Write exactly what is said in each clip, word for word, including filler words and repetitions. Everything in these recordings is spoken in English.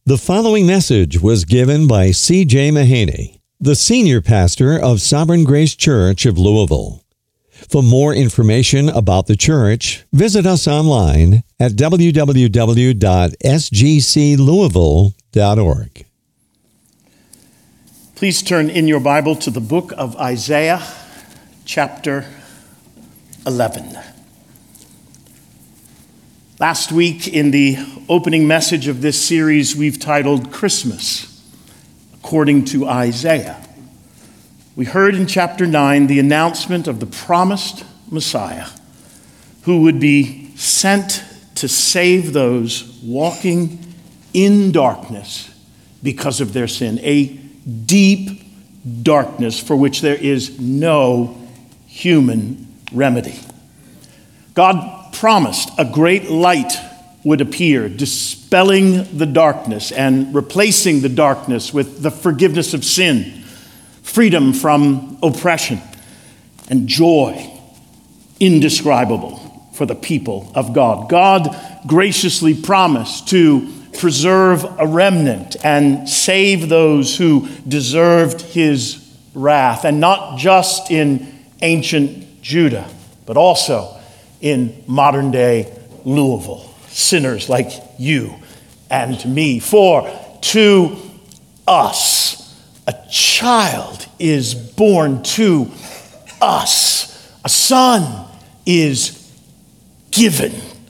The following message was given by C J Mahaney, the senior pastor of Sovereign Grace Church of Louisville. For more information about the church, visit us online at w w w dot s g c louisville dot org. Please turn in your Bible to the book of Isaiah, chapter eleven. Last week, in the opening message of this series, we've titled Christmas, according to Isaiah. We heard in chapter nine the announcement of the promised Messiah who would be sent to save those walking in darkness because of their sin, a deep darkness for which there is no human remedy. God promised a great light would appear, dispelling the darkness and replacing the darkness with the forgiveness of sin, freedom from oppression, and joy indescribable for the people of God. God graciously promised to preserve a remnant and save those who deserved his wrath, and not just in ancient Judah, but also in modern-day Louisville, sinners like you and me. For to us a child is born, to us a son is given,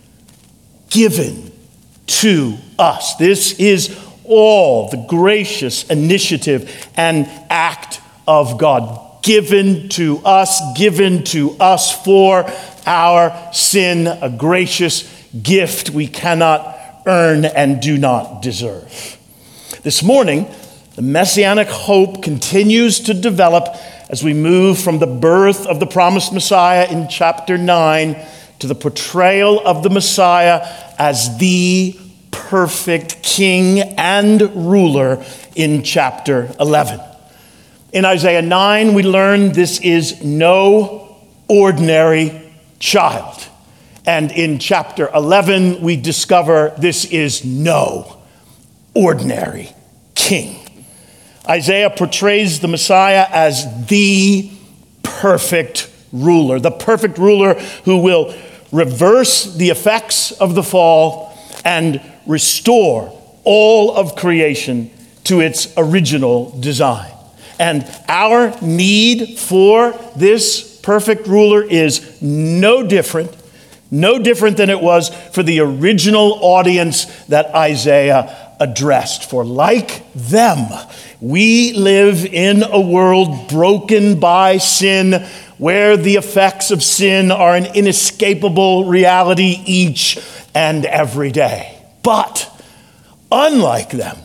given to us. This is all the gracious initiative and act of God, given to us, given to us for our sin, a gracious gift we cannot earn and do not deserve. This morning, the messianic hope continues to develop as we move from the birth of the promised Messiah in chapter nine to the portrayal of the Messiah as the perfect king and ruler in chapter eleven. In Isaiah nine, we learn this is no ordinary child. And in chapter eleven, we discover this is no ordinary king. Isaiah portrays the Messiah as the perfect ruler, the perfect ruler who will reverse the effects of the fall and restore all of creation to its original design. And our need for this perfect ruler is no different, no different than it was for the original audience that Isaiah addressed. For like them, we live in a world broken by sin, where the effects of sin are an inescapable reality each and every day. But unlike them,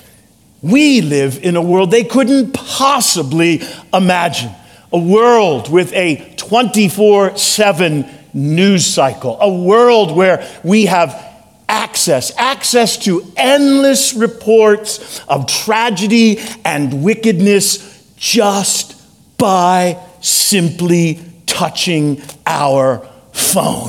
we live in a world they couldn't possibly imagine. A world with a twenty-four seven news cycle. A world where we have access, access to endless reports of tragedy and wickedness just by simply touching our phone.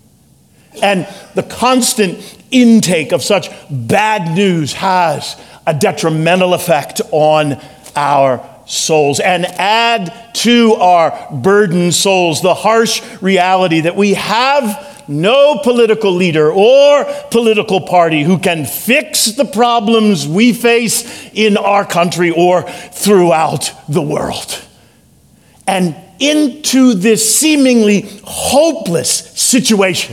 And the constant intake of such bad news has a detrimental effect on our souls. And add to our burdened souls the harsh reality that we have no political leader or political party who can fix the problems we face in our country or throughout the world. And into this seemingly hopeless situation,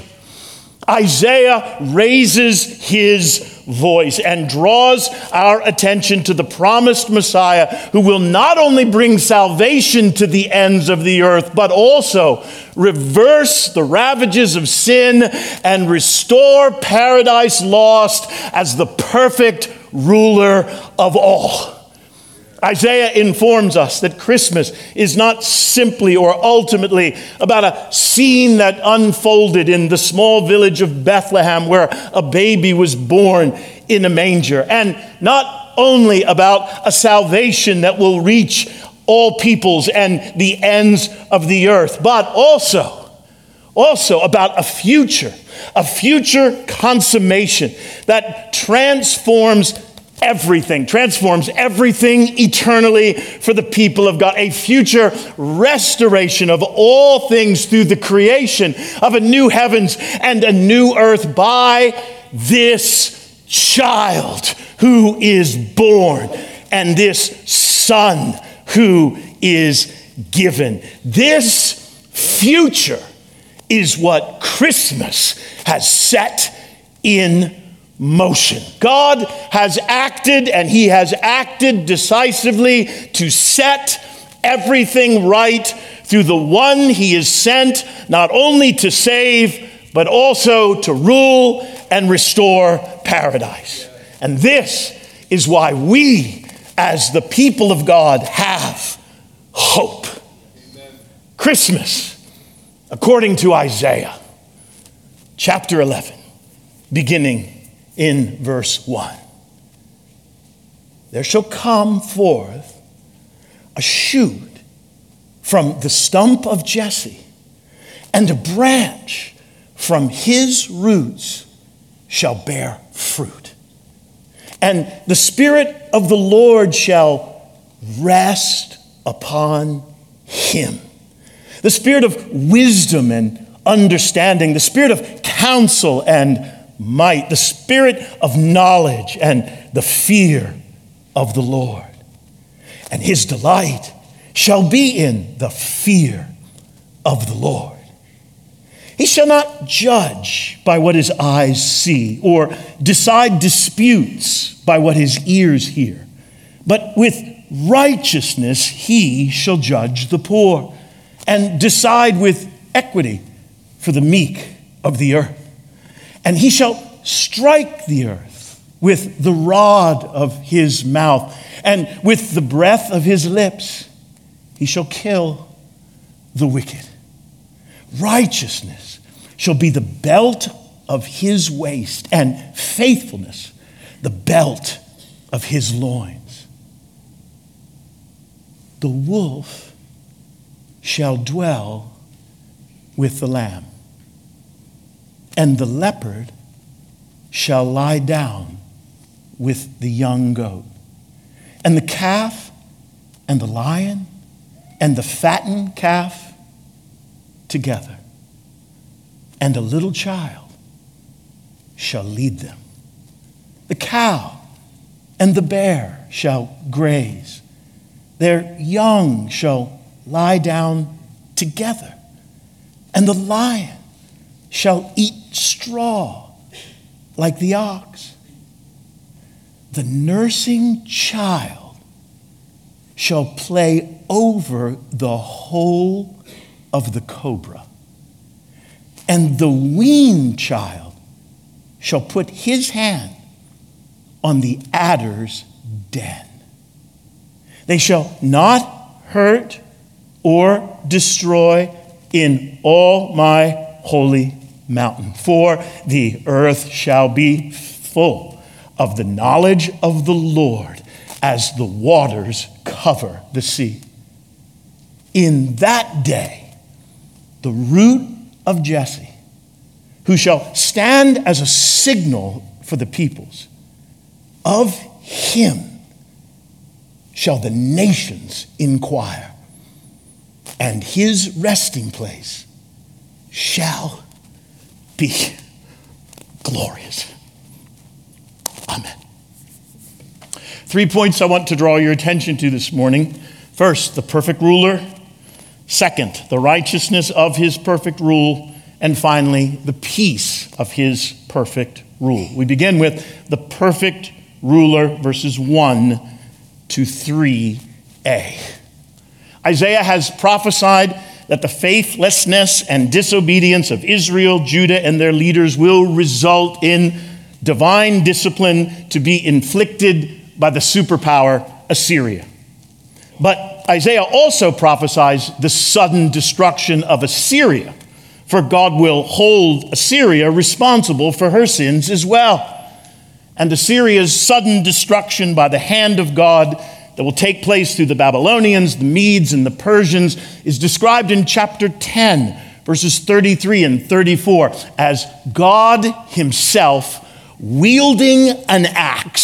Isaiah raises his voice and draws our attention to the promised Messiah who will not only bring salvation to the ends of the earth, but also reverse the ravages of sin and restore paradise lost as the perfect ruler of all. Isaiah informs us that Christmas is not simply or ultimately about a scene that unfolded in the small village of Bethlehem where a baby was born in a manger, and not only about a salvation that will reach all peoples and the ends of the earth, but also, also about a future, a future consummation that transforms everything, transforms everything eternally for the people of God. A future restoration of all things through the creation of a new heavens and a new earth by this child who is born and this son who is given. This future is what Christmas has set in motion. God has acted, and he has acted decisively to set everything right through the one he is sent, not only to save, but also to rule and restore paradise. And this is why we, as the people of God, have hope. Amen. Christmas, according to Isaiah, chapter eleven, beginning in verse one. There shall come forth a shoot from the stump of Jesse, and a branch from his roots shall bear fruit. And the Spirit of the Lord shall rest upon him. The Spirit of wisdom and understanding, the Spirit of counsel and might, the Spirit of knowledge and the fear of the Lord. And his delight shall be in the fear of the Lord. He shall not judge by what his eyes see, or decide disputes by what his ears hear, but with righteousness he shall judge the poor, and decide with equity for the meek of the earth. And he shall strike the earth with the rod of his mouth, and with the breath of his lips he shall kill the wicked. Righteousness shall be the belt of his waist, and faithfulness the belt of his loins. The wolf shall dwell with the lamb, and the leopard shall lie down with the young goat. And the calf and the lion and the fattened calf together, and a little child shall lead them. The cow and the bear shall graze. Their young shall lie down together, and the lion shall eat straw like the ox. The nursing child shall play over the hole of the cobra, and the weaned child shall put his hand on the adder's den. They shall not hurt or destroy in all my holy mountain, for the earth shall be full of the knowledge of the Lord as the waters cover the sea. In that day, the root of Jesse, who shall stand as a signal for the peoples, of him shall the nations inquire, and his resting place shall be glorious. Amen. Three points I want to draw your attention to this morning. First, the perfect ruler. Second, the righteousness of his perfect rule. And finally, the peace of his perfect rule. We begin with the perfect ruler, verses one to three a. Isaiah has prophesied that the faithlessness and disobedience of Israel, Judah, and their leaders will result in divine discipline to be inflicted by the superpower Assyria. But Isaiah also prophesies the sudden destruction of Assyria, for God will hold Assyria responsible for her sins as well. And Assyria's sudden destruction by the hand of God that will take place through the Babylonians, the Medes, and the Persians is described in chapter ten, verses thirty-three and thirty-four, as God himself wielding an axe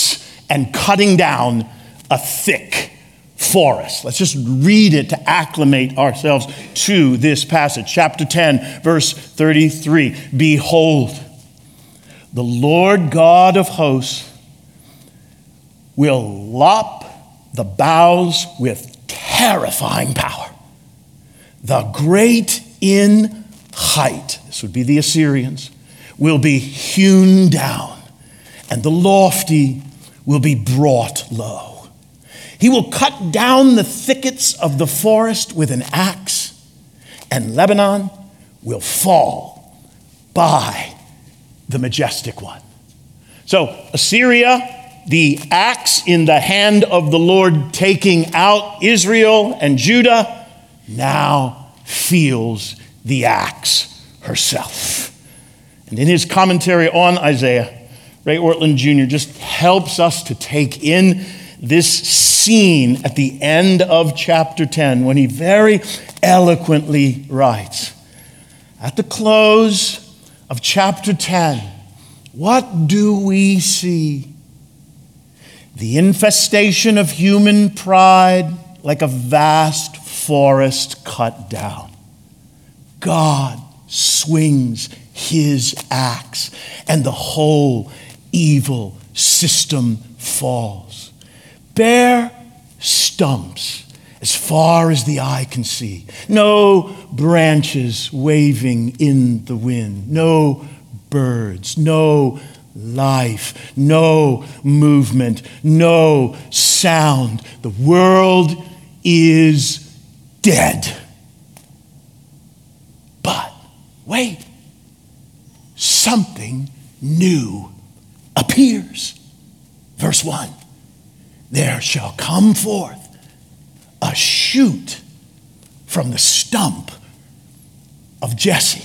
and cutting down a thick forest. Let's just read it to acclimate ourselves to this passage. Chapter ten, verse thirty-three. Behold, the Lord God of hosts will lop the boughs with terrifying power. The great in height, this would be the Assyrians, will be hewn down, and the lofty will be brought low. He will cut down the thickets of the forest with an axe, and Lebanon will fall by the majestic one. So Assyria, the axe in the hand of the Lord taking out Israel and Judah, now feels the axe herself. And in his commentary on Isaiah, Ray Ortlund Junior just helps us to take in this scene at the end of chapter ten when he very eloquently writes, at the close of chapter ten, what do we see? The infestation of human pride like a vast forest cut down. God swings his axe and the whole evil system falls. Bare stumps as far as the eye can see. No branches waving in the wind. No birds. No life. No movement. No sound. The world is dead. But wait, something new appears. Verse one, there shall come forth a shoot from the stump of Jesse.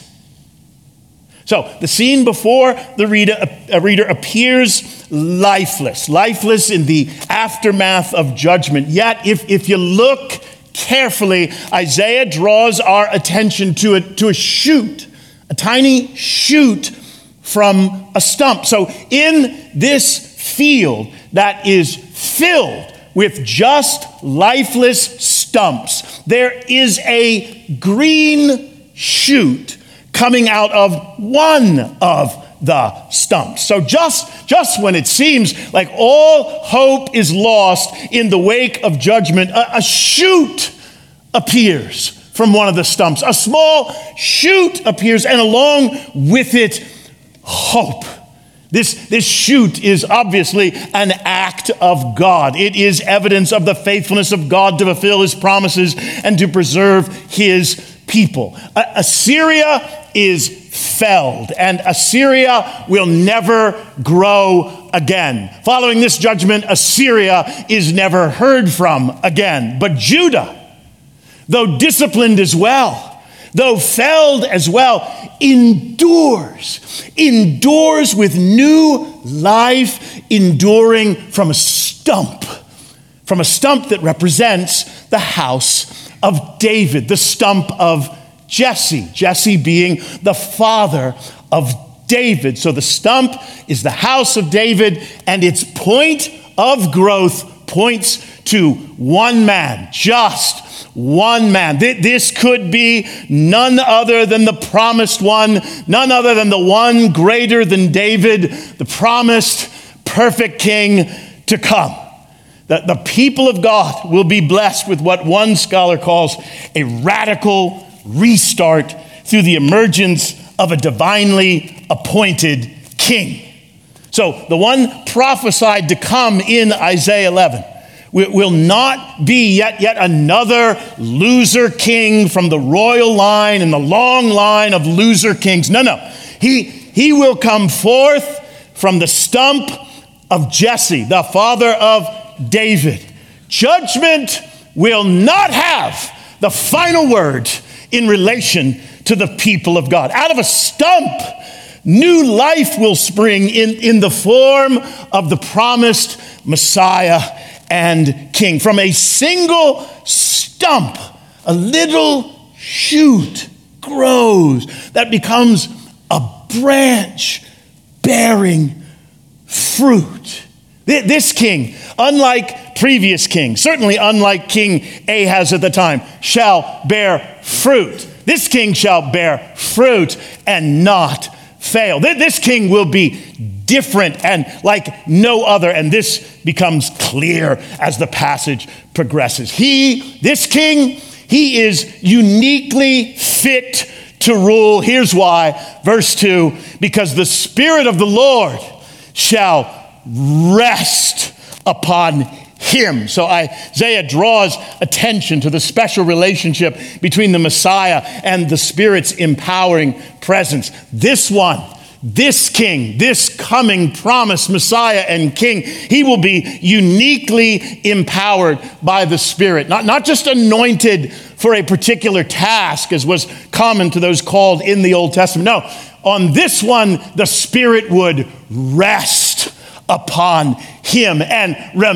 So the scene before the reader, a reader appears lifeless, lifeless in the aftermath of judgment. Yet if, if you look carefully, Isaiah draws our attention to a, to a shoot, a tiny shoot from a stump. So in this field that is filled with just lifeless stumps, there is a green shoot coming out of one of the stumps. So just, just when it seems like all hope is lost in the wake of judgment, a, a shoot appears from one of the stumps. A small shoot appears, and along with it, hope. This, this shoot is obviously an act of God. It is evidence of the faithfulness of God to fulfill his promises and to preserve his people. Assyria is felled, and Assyria will never grow again. Following this judgment, Assyria is never heard from again. But Judah, though disciplined as well, though felled as well, endures, endures with new life, enduring from a stump, from a stump that represents the house of David, the stump of Jesse, Jesse being the father of David. So the stump is the house of David, and its point of growth points to one man, just one man. This could be none other than the promised one, none other than the one greater than David, the promised perfect king to come. The, the people of God will be blessed with what one scholar calls a radical restart through the emergence of a divinely appointed king. So the one prophesied to come in Isaiah eleven will not be yet, yet another loser king from the royal line and the long line of loser kings. No, no. He, he will come forth from the stump of Jesse, the father of David. Judgment will not have the final word in relation to the people of God. Out of a stump, new life will spring in, in the form of the promised Messiah and King. From a single stump, a little shoot grows that becomes a branch bearing fruit. This king, unlike previous kings, certainly unlike King Ahaz at the time, shall bear fruit. This king shall bear fruit and not fail. This king will be different and like no other. And this becomes clear as the passage progresses. He, this king, he is uniquely fit to rule. Here's why. Verse two, because the Spirit of the Lord shall rest upon him. So Isaiah draws attention to the special relationship between the Messiah and the Spirit's empowering presence. This one, this king, this coming promised Messiah and king, he will be uniquely empowered by the Spirit. Not, not just anointed for a particular task, as was common to those called in the Old Testament. No, on this one, the Spirit would rest upon him and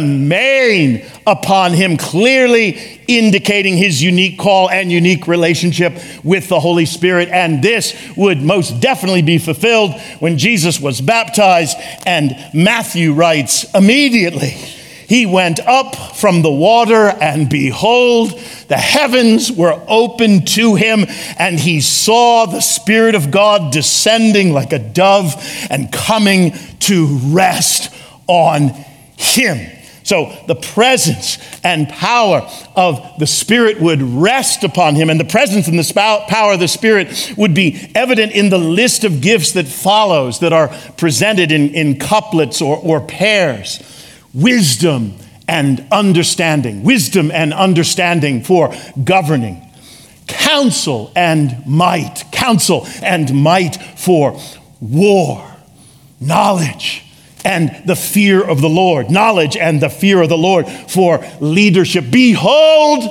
remain upon him, clearly indicating his unique call and unique relationship with the Holy Spirit. And this would most definitely be fulfilled when Jesus was baptized. And Matthew writes, immediately he went up from the water, and behold, the heavens were opened to him, and he saw the Spirit of God descending like a dove and coming to rest on him. So the presence and power of the Spirit would rest upon him, and the presence and the power of the Spirit would be evident in the list of gifts that follows, that are presented in, in couplets or, or pairs. Wisdom and understanding. Wisdom and understanding for governing. Counsel and might. Counsel and might for war. Knowledge and the fear of the Lord. Knowledge and the fear of the Lord for leadership. Behold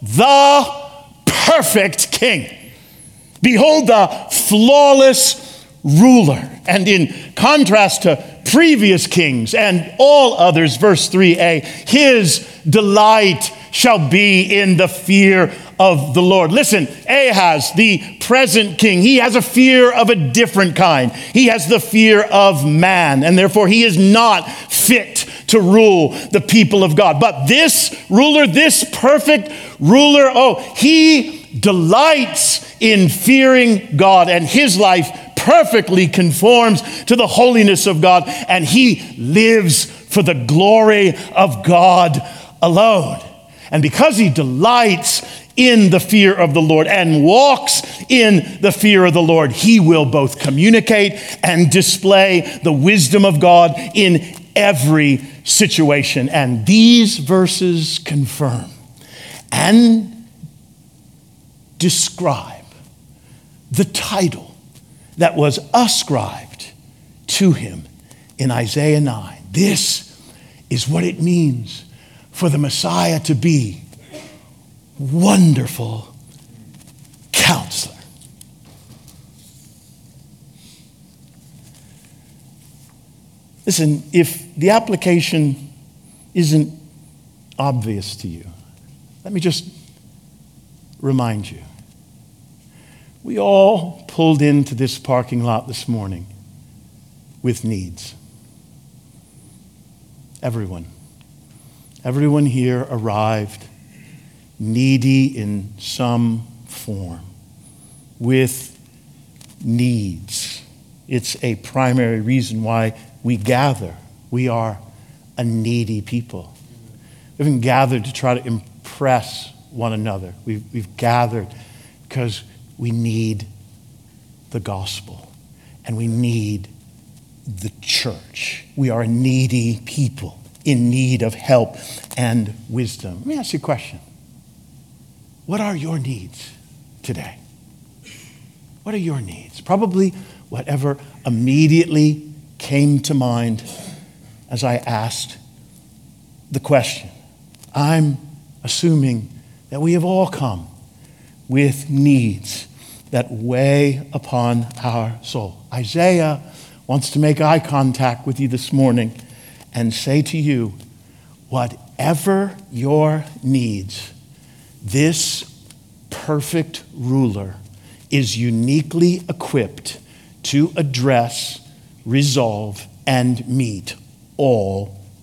the perfect king. Behold the flawless ruler. And in contrast to previous kings and all others, verse three a, his delight shall be in the fear of the Lord. Listen, Ahaz, the present king, he has a fear of a different kind. He has the fear of man, and therefore he is not fit to rule the people of God. But this ruler, this perfect ruler, oh, he delights in fearing God, and his life perfectly conforms to the holiness of God, and he lives for the glory of God alone. And because he delights in the fear of the Lord and walks in the fear of the Lord, he will both communicate and display the wisdom of God in every situation. And these verses confirm and describe the title that was ascribed to him in Isaiah nine. This is what it means for the Messiah to be Wonderful Counselor. Listen, if the application isn't obvious to you, let me just remind you. We all pulled into this parking lot this morning with needs. Everyone. Everyone here arrived needy in some form, with needs. It's a primary reason why we gather. We are a needy people. We haven't gathered to try to impress one another. We've, we've gathered because we need the gospel, and we need the church. We are a needy people in need of help and wisdom. Let me ask you a question. What are your needs today? What are your needs? Probably whatever immediately came to mind as I asked the question. I'm assuming that we have all come with needs that weigh upon our soul. Isaiah wants to make eye contact with you this morning and say to you, whatever your needs, this perfect ruler is uniquely equipped to address, resolve, and meet all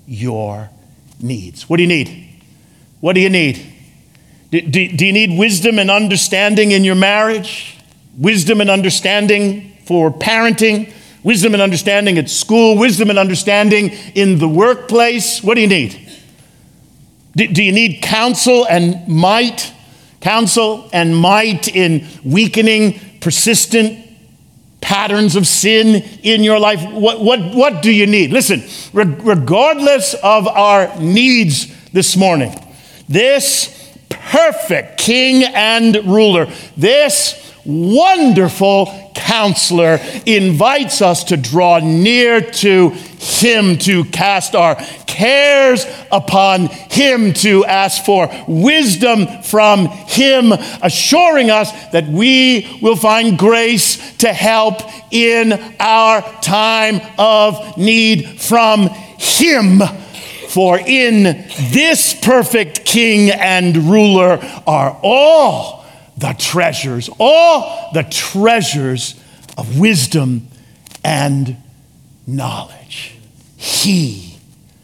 your needs. What do you need? What do you need? Do, do, do you need wisdom and understanding in your marriage? Wisdom and understanding for parenting? Wisdom and understanding at school? Wisdom and understanding in the workplace? What do you need? Do, do you need counsel and might? Counsel and might in weakening, persistent patterns of sin in your life? What, what, what do you need? Listen, re- regardless of our needs this morning, this perfect king and ruler, this wonderful counselor invites us to draw near to him, to cast our cares upon him, to ask for wisdom from him, assuring us that we will find grace to help in our time of need from him. For in this perfect king and ruler are all the treasures, all the treasures of wisdom and knowledge. He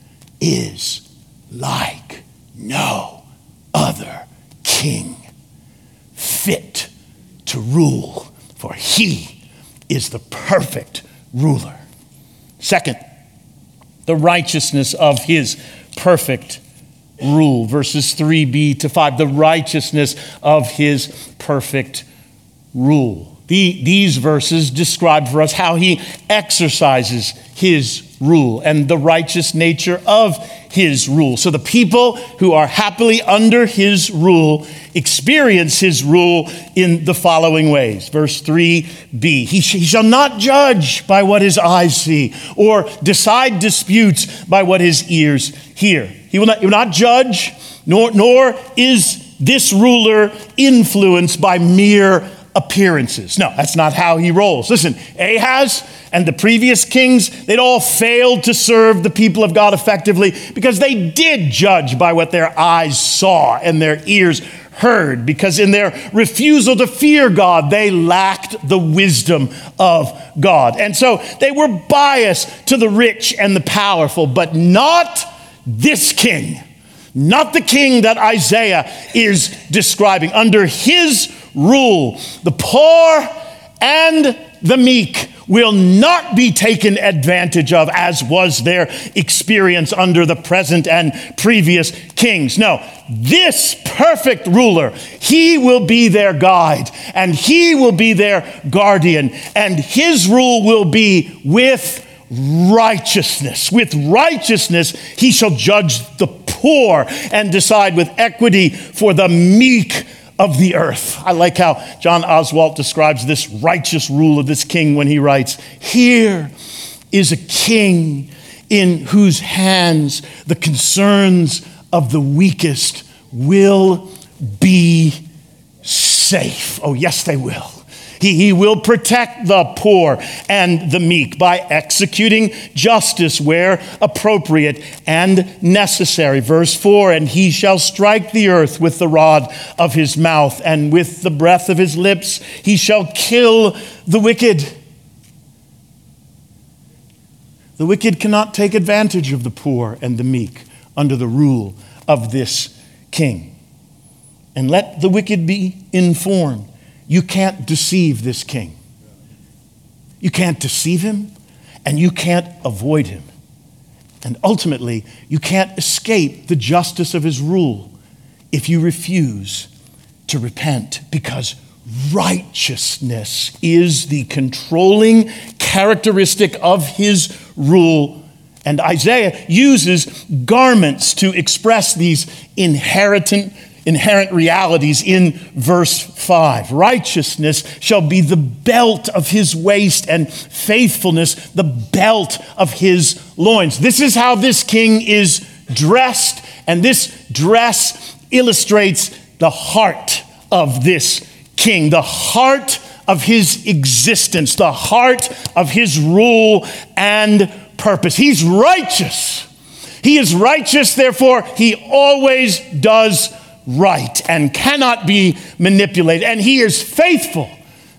is like no other king, fit to rule, for he is the perfect ruler. Second, the righteousness of his perfect rule. Verses three b to five, the righteousness of his perfect rule. The, these verses describe for us how he exercises his rule and the righteous nature of his rule. So the people who are happily under his rule experience his rule in the following ways. Verse three b, he, sh- he shall not judge by what his eyes see, or decide disputes by what his ears hear. He will not, he will not judge, nor, nor is this ruler influenced by mere appearances. No, that's not how he rolls. Listen, Ahaz and the previous kings, they'd all failed to serve the people of God effectively because they did judge by what their eyes saw and their ears heard, because in their refusal to fear God, they lacked the wisdom of God. And so they were biased to the rich and the powerful, but not this king, not the king that Isaiah is describing. Under his rule, the poor and the meek will not be taken advantage of, as was their experience under the present and previous kings. No, this perfect ruler, he will be their guide, and he will be their guardian, and his rule will be with righteousness. With righteousness, he shall judge the poor and decide with equity for the meek of the earth. I like how John Oswalt describes this righteous rule of this king when he writes, "Here is a king in whose hands the concerns of the weakest will be safe." Oh, yes, they will. He, he will protect the poor and the meek by executing justice where appropriate and necessary. Verse four, "And he shall strike the earth with the rod of his mouth, and with the breath of his lips he shall kill the wicked." The wicked cannot take advantage of the poor and the meek under the rule of this king. And let the wicked be informed. You can't deceive this king. You can't deceive him, and you can't avoid him. And ultimately, you can't escape the justice of his rule if you refuse to repent, because righteousness is the controlling characteristic of his rule. And Isaiah uses garments to express these inherent inherent realities in verse five. Righteousness shall be the belt of his waist, and faithfulness the belt of his loins. This is how this king is dressed, and this dress illustrates the heart of this king, the heart of his existence, the heart of his rule and purpose. He's righteous. He is righteous, therefore he always does right and cannot be manipulated. And he is faithful.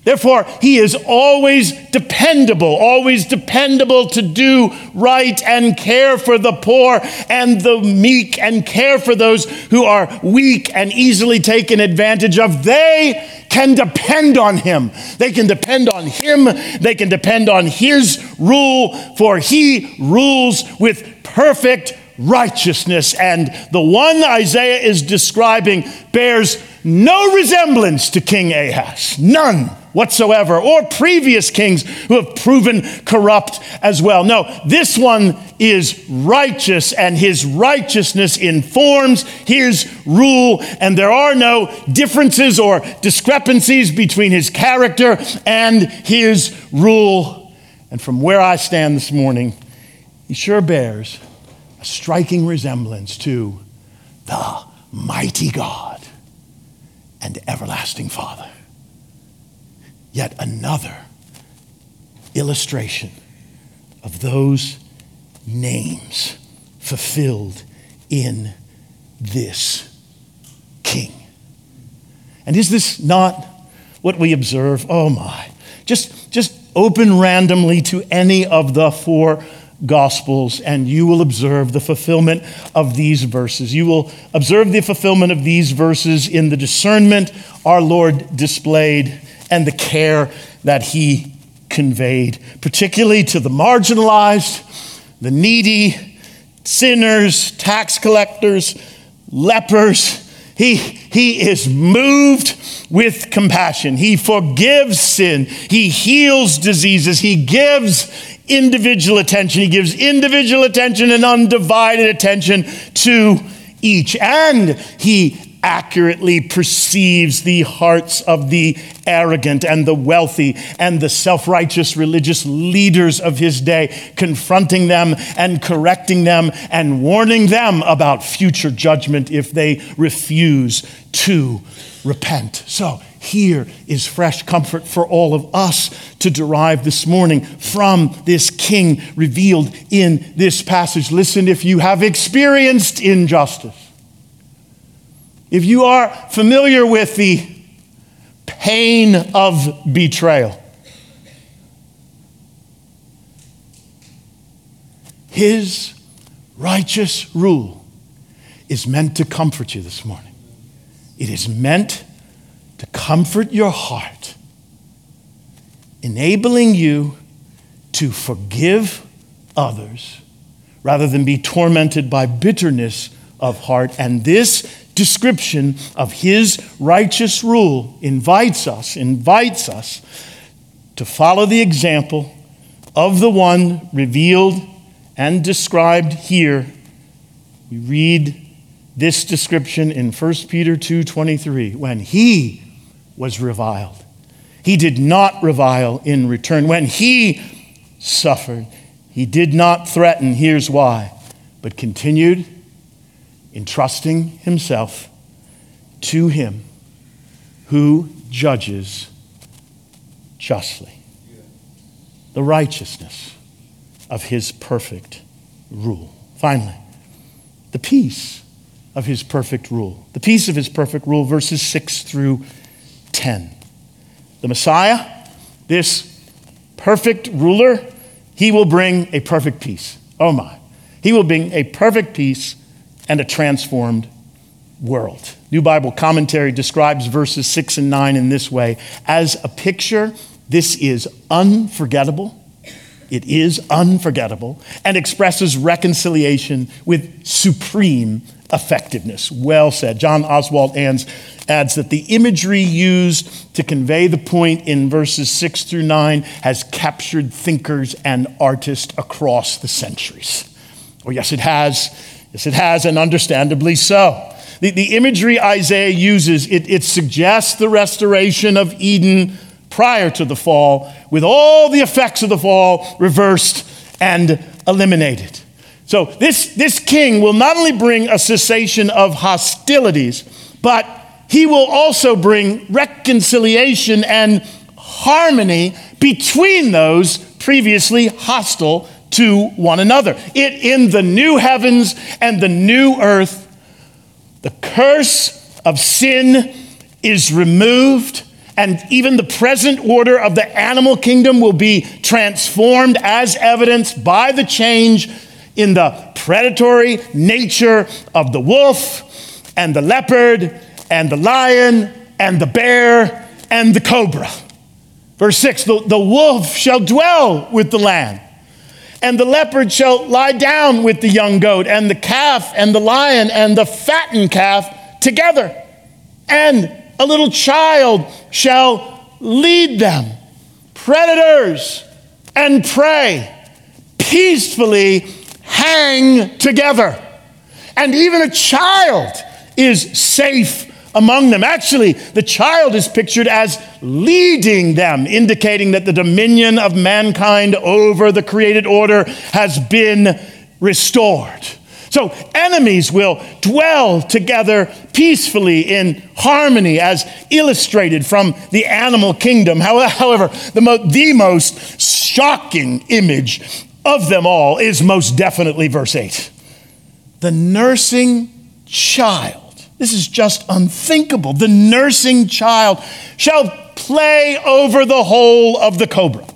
Therefore, he is always dependable, always dependable to do right and care for the poor and the meek and care for those who are weak and easily taken advantage of. They can depend on him. They can depend on him. They can depend on his rule, for he rules with perfect righteousness. And the one Isaiah is describing bears no resemblance to King Ahaz, none whatsoever, or previous kings who have proven corrupt as well. No, this one is righteous, and his righteousness informs his rule, and there are no differences or discrepancies between his character and his rule. And from where I stand this morning, he sure bears a striking resemblance to the mighty God and everlasting Father. Yet another illustration of those names fulfilled in this King. And is this not what we observe? Oh my. Just, just open randomly to any of the four Gospels, and you will observe the fulfillment of these verses. You will observe the fulfillment of these verses in the discernment our Lord displayed and the care that he conveyed, particularly to the marginalized, the needy, sinners, tax collectors, lepers. He, he is moved with compassion. He forgives sin. He heals diseases. He gives individual attention. He gives individual attention and undivided attention to each. And he accurately perceives the hearts of the arrogant and the wealthy and the self-righteous religious leaders of his day, confronting them and correcting them and warning them about future judgment if they refuse to repent. So here is fresh comfort for all of us to derive this morning from this King revealed in this passage. Listen, if you have experienced injustice, if you are familiar with the pain of betrayal, his righteous rule is meant to comfort you this morning. It is meant to comfort your heart, enabling you to forgive others rather than be tormented by bitterness of heart. And this description of his righteous rule invites us, invites us to follow the example of the one revealed and described here. We read this description in First Peter two twenty-three. When he was reviled, he did not revile in return. When he suffered, he did not threaten. Here's why. But continued entrusting himself to him who judges justly. The righteousness of his perfect rule. Finally, the peace of his perfect rule. The peace of his perfect rule, verses six through ten. The Messiah, this perfect ruler, he will bring a perfect peace. Oh my. He will bring a perfect peace and a transformed world. New Bible Commentary describes verses six and nine in this way. As a picture, this is unforgettable. It is unforgettable and expresses reconciliation with supreme effectiveness. Well said. John Oswald adds that the imagery used to convey the point in verses six through nine has captured thinkers and artists across the centuries. Oh, yes, it has. Yes, it has, and understandably so. The, the imagery Isaiah uses, it, it suggests the restoration of Eden prior to the fall, with all the effects of the fall reversed and eliminated. So this, this king will not only bring a cessation of hostilities, but he will also bring reconciliation and harmony between those previously hostile to one another. It, in the new heavens and the new earth, the curse of sin is removed And even the present order of the animal kingdom will be transformed as evidenced by the change in the predatory nature of the wolf and the leopard and the lion and the bear and the cobra. Verse six, the, the wolf shall dwell with the lamb, and the leopard shall lie down with the young goat, and the calf and the lion and the fattened calf together. And a little child shall lead them. Predators and prey peacefully hang together. And even a child is safe among them. Actually, the child is pictured as leading them, indicating that the dominion of mankind over the created order has been restored. So enemies will dwell together peacefully in harmony, as illustrated from the animal kingdom. However, the, mo- the most shocking image of them all is most definitely verse eight. The nursing child. This is just unthinkable. The nursing child shall play over the hole of the cobra.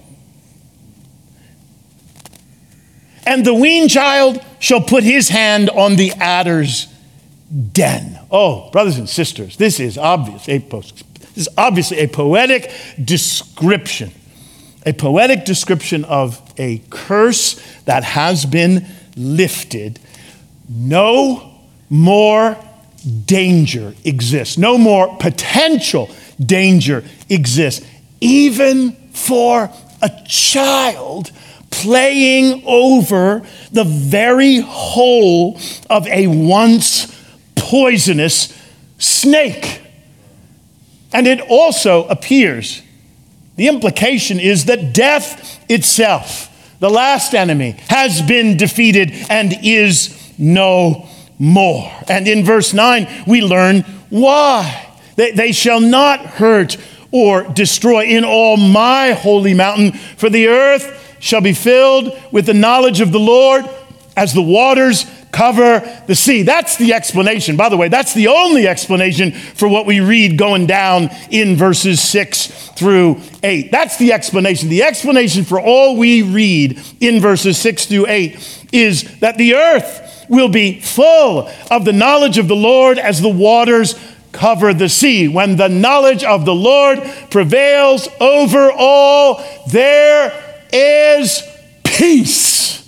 And the weaned child shall put his hand on the adder's den. Oh, brothers and sisters, this is obvious. A, this is obviously a poetic description. A poetic description of a curse that has been lifted. No more danger exists. No more potential danger exists. Even for a child playing over the very hole of a once poisonous snake. And it also appears, the implication is that death itself, the last enemy, has been defeated and is no more. And in verse nine, we learn why. They, they shall not hurt or destroy in all my holy mountain, for the earth shall be filled with the knowledge of the Lord as the waters cover the sea. That's the explanation. By the way, that's the only explanation for what we read going down in verses six through eight. That's the explanation. The explanation for all we read in verses six through eight is that the earth will be full of the knowledge of the Lord as the waters cover the sea. When the knowledge of the Lord prevails over all, there is peace.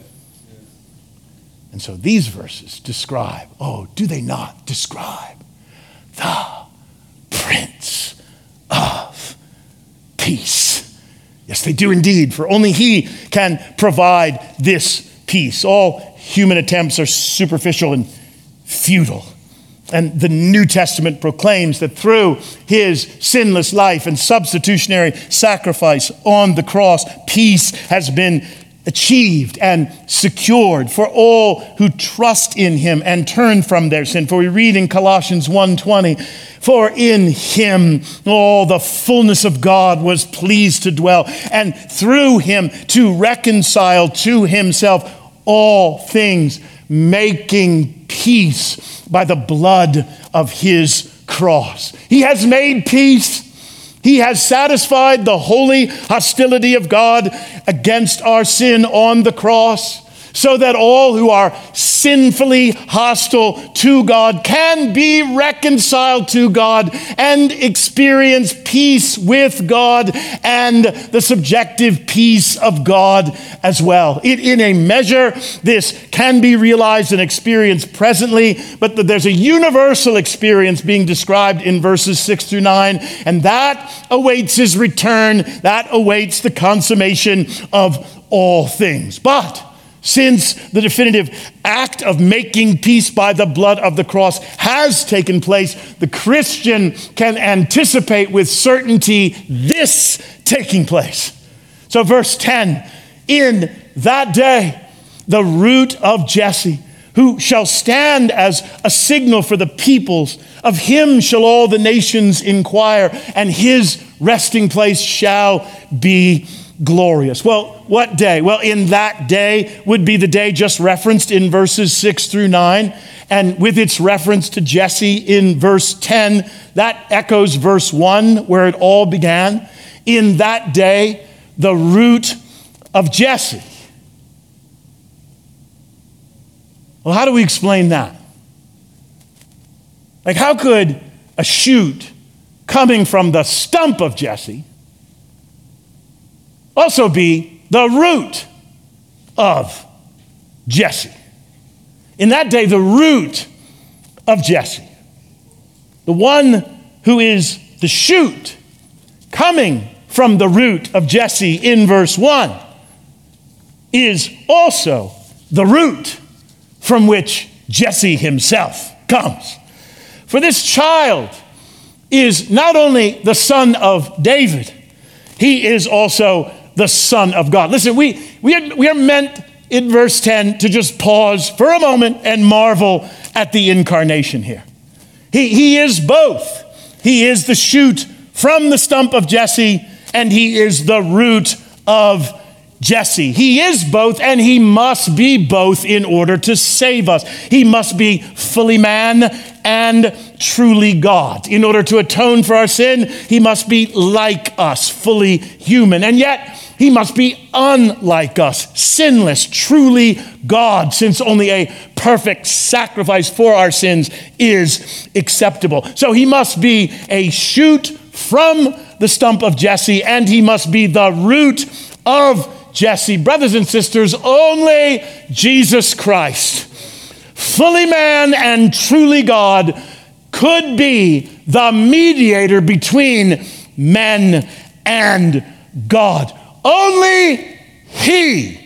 And so these verses describe, oh, do they not describe the Prince of Peace? Yes, they do indeed, for only he can provide this peace. All human attempts are superficial and futile. And the New Testament proclaims that through his sinless life and substitutionary sacrifice on the cross, peace has been achieved and secured for all who trust in him and turn from their sin. For we read in Colossians one twenty, for in him all the fullness of God was pleased to dwell, and through him to reconcile to himself all things, making peace by the blood of his cross. He has made peace. He has satisfied the holy hostility of God against our sin on the cross, so that all who are sinfully hostile to God can be reconciled to God and experience peace with God and the subjective peace of God as well. It, in a measure, this can be realized and experienced presently, but there's a universal experience being described in verses six through nine, and that awaits his return. That awaits the consummation of all things. But since the definitive act of making peace by the blood of the cross has taken place, the Christian can anticipate with certainty this taking place. So verse ten, in that day, the root of Jesse, who shall stand as a signal for the peoples, of him shall all the nations inquire, and his resting place shall be glorious. Well, what day? Well, in that day would be the day just referenced in verses six through nine. And with its reference to Jesse in verse ten, that echoes verse one where it all began. In that day, the root of Jesse. Well, how do we explain that? Like, how could a shoot coming from the stump of Jesse also be the root of Jesse? In that day, the root of Jesse, the one who is the shoot coming from the root of Jesse in verse one, is also the root from which Jesse himself comes. For this child is not only the son of David, he is also the Son of God. Listen, we, we, are, we are meant in verse ten to just pause for a moment and marvel at the incarnation here. He, he is both. He is the shoot from the stump of Jesse, and he is the root of Jesse. He is both, and he must be both in order to save us. He must be fully man and truly God. In order to atone for our sin, he must be like us, fully human. And yet, he must be unlike us, sinless, truly God, since only a perfect sacrifice for our sins is acceptable. So he must be a shoot from the stump of Jesse, and he must be the root of Jesse. Brothers and sisters, only Jesus Christ, fully man and truly God, could be the mediator between men and God. Only he,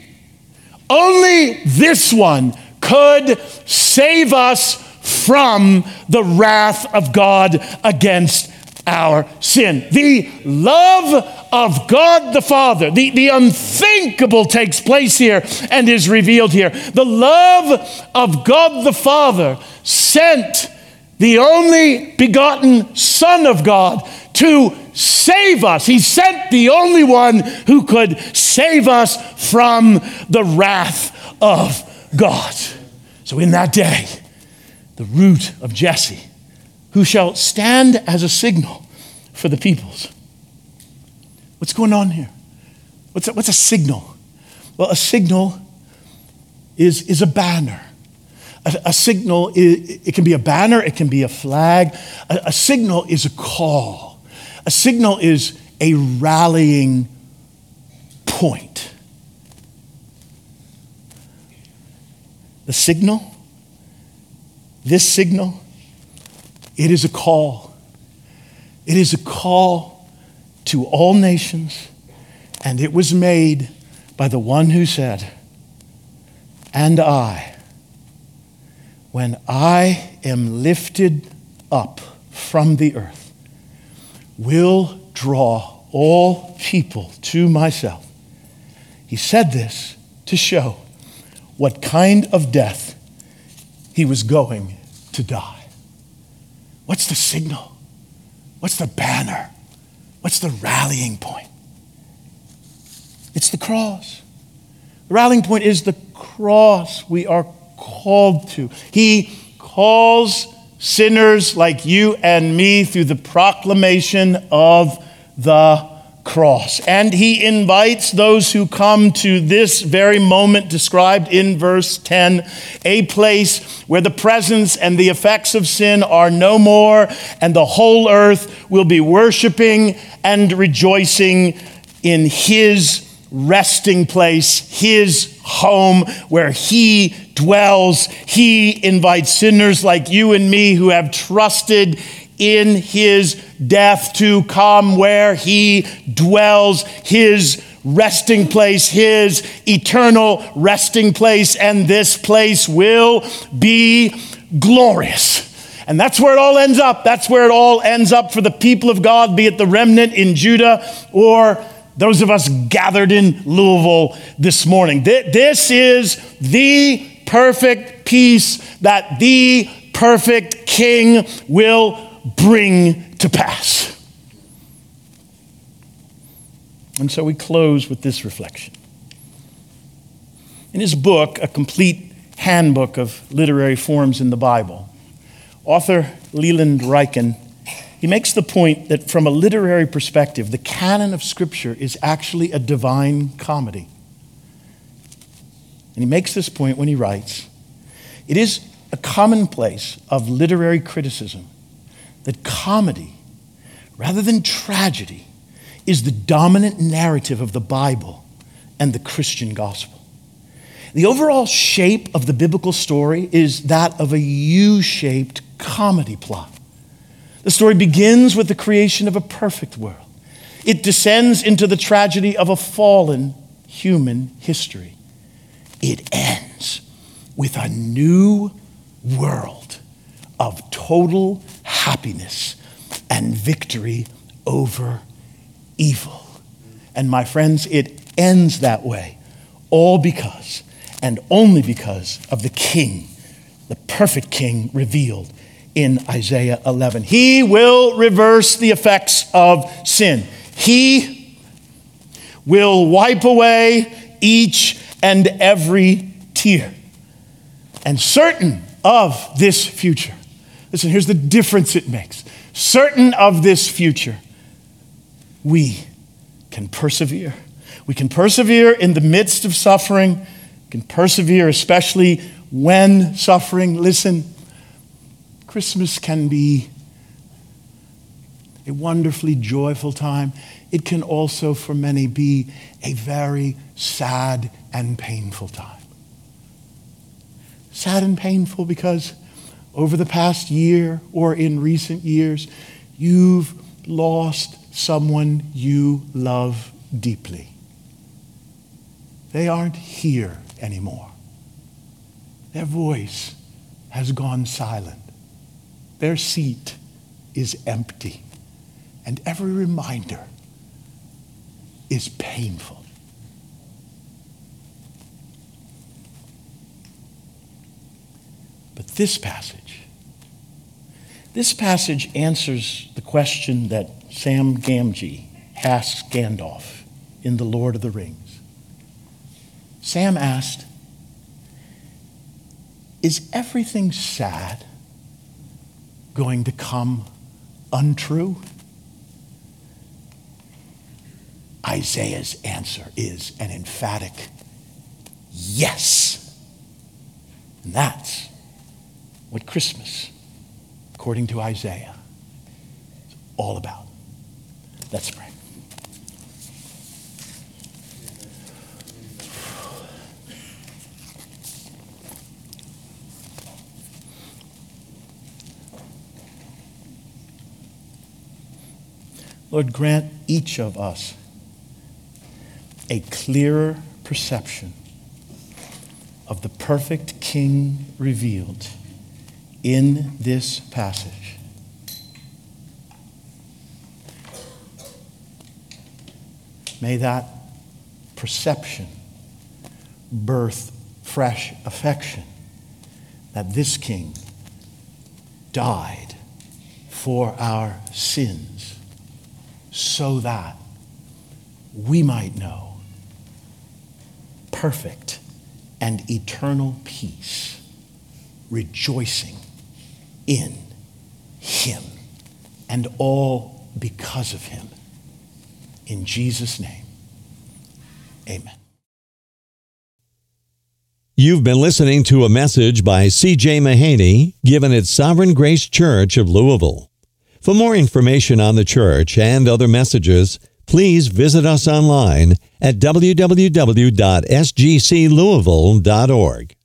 only this one could save us from the wrath of God against our sin. The love of God the Father, the, the unthinkable takes place here and is revealed here. The love of God the Father sent the only begotten Son of God to save us. He sent the only one who could save us from the wrath of God. So in that day, the root of Jesse, who shall stand as a signal for the peoples. What's going on here? What's a, what's a signal? Well, a signal is, is a banner. A, a signal, is, it can be a banner, it can be a flag. A, a signal is a call. A signal is a rallying point. The signal, this signal, it is a call. It is a call to all nations, and it was made by the one who said, "And I, when I am lifted up from the earth, will draw all people to myself." He said this to show what kind of death he was going to die. What's the signal? What's the banner? What's the rallying point? It's the cross. The rallying point is the cross we are called to. He calls sinners like you and me through the proclamation of the cross. And he invites those who come to this very moment described in verse ten, a place where the presence and the effects of sin are no more, and the whole earth will be worshiping and rejoicing in his resting place, his home where he dwells. He invites sinners like you and me who have trusted in his death to come where he dwells, his resting place, his eternal resting place, and this place will be glorious. And that's where it all ends up. That's where it all ends up for the people of God, be it the remnant in Judah or those of us gathered in Louisville this morning. This is the perfect peace that the perfect King will bring to pass. And so we close with this reflection. In his book, A Complete Handbook of Literary Forms in the Bible, author Leland Ryken, he makes the point that from a literary perspective, the canon of Scripture is actually a divine comedy. And he makes this point when he writes, "It is a commonplace of literary criticism that comedy, rather than tragedy, is the dominant narrative of the Bible and the Christian gospel. The overall shape of the biblical story is that of a U-shaped comedy plot. The story begins with the creation of a perfect world. It descends into the tragedy of a fallen human history. It ends with a new world of total happiness and victory over evil." And my friends, it ends that way, all because and only because of the King, the perfect King revealed in Isaiah eleven. He will reverse the effects of sin. He will wipe away each and every tear. And certain of this future, listen, here's the difference it makes. Certain of this future, we can persevere. We can persevere in the midst of suffering. We can persevere especially when suffering. Listen, Christmas can be a wonderfully joyful time. It can also, for many, be a very sad and painful time. Sad and painful because over the past year or in recent years, you've lost someone you love deeply. They aren't here anymore. Their voice has gone silent. Their seat is empty. And every reminder is painful. But this passage, this passage answers the question that Sam Gamgee asks Gandalf in The Lord of the Rings. Sam asked, "Is everything sad going to come untrue?" Isaiah's answer is an emphatic yes. And that's what Christmas, according to Isaiah, is all about. Let's pray. Lord, grant each of us a clearer perception of the perfect King revealed in this passage. May that perception birth fresh affection that this King died for our sins so that we might know perfect and eternal peace, rejoicing in him, and all because of him. In Jesus' name, amen. You've been listening to a message by C J Mahaney given at Sovereign Grace Church of Louisville. For more information on the church and other messages, please visit us online at w w w dot s g c louisville dot org.